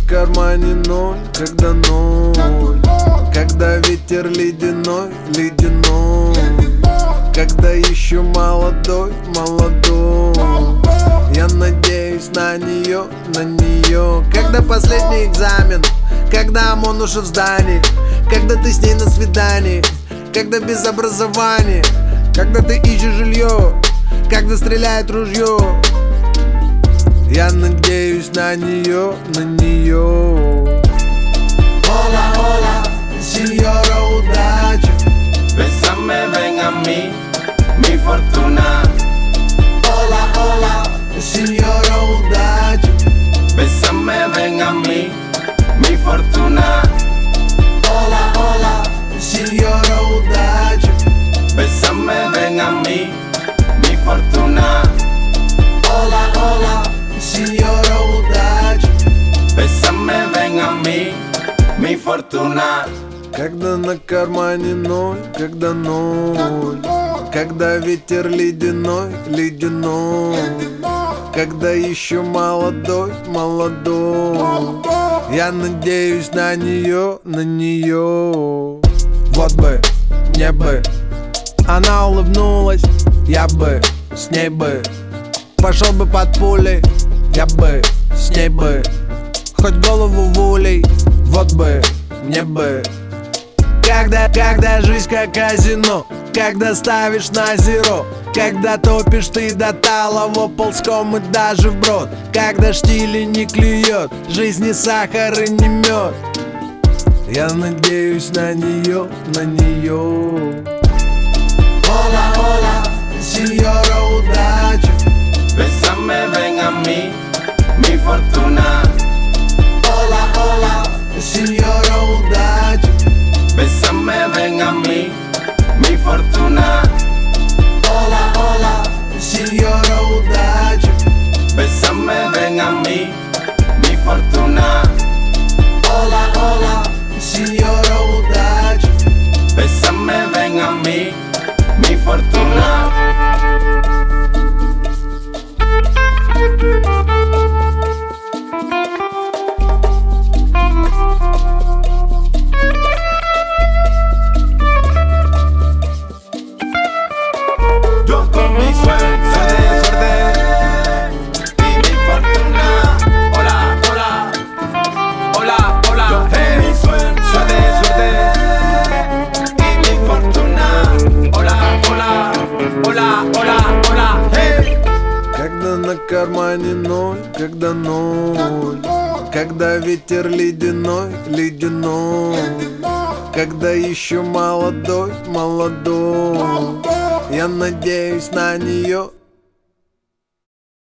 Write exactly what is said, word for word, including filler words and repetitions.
кармане ноль, когда ноль, когда ветер ледяной, ледяной, когда еще молодой, молодой. Я надеюсь на нее, на нее. Когда последний экзамен, когда ОМОН уже в здании, когда ты с ней на свидании, когда без образования, когда ты ищешь жилье, когда стреляет ружье. Я надеюсь на нее, на нее. Hola, hola, señora удача. Bésame, ven a mí, mi fortuna. Hola, hola, señora удача. Bésame, ven a mí, mi fortuna. Hola, hola, señora удача. Bésame, ven a mí, mi fortuna. Hola, hola, señora удача. Bésame, ven a mí, mi fortuna. Когда на кармане ноль, когда ноль, когда ветер ледяной, ледяной, когда еще молодой, молодой. Я надеюсь на нее, на нее. Вот бы, мне бы она улыбнулась, я бы с ней бы пошел бы под пулей, я бы с ней бы хоть голову в улей. Вот бы, мне бы. Когда, когда жизнь как казино, когда ставишь на зеро, когда топишь ты до талого ползком и даже вброд, когда штили не клюет, жизнь не сахар и не мед. Я надеюсь на нее, на нее. Hola, hola, señora удача. Bésame, ven a mí, mi fortuna. Hola, hola, señora удача. Bésame, ven a mí, mi fortuna. Hola, hola, señora удача. Bésame, ven a mí, mi fortuna. Hola, hola, señora удача. Bésame, ven a mí, mi fortuna. Yo con mi suerte de suerte y mi fortuna. Hola, hola, hola, hola. Yo con mi suerte de suerte y mi fortuna. Hola, hola, hola, hola, hola, hey. Когда на кармане ноль, когда ноль, когда ветер ледяной, ледяной, когда еще молодой, молодой. Я надеюсь на нее,